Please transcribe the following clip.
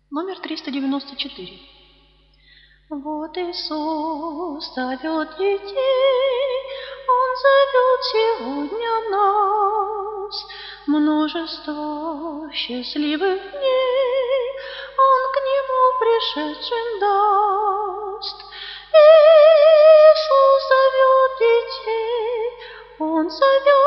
Номер 394. Вот Иисус зовет детей, Он зовет сегодня нас. Множество счастливых дней Он к Нему пришедшим даст. Иисус зовет детей, Он зовет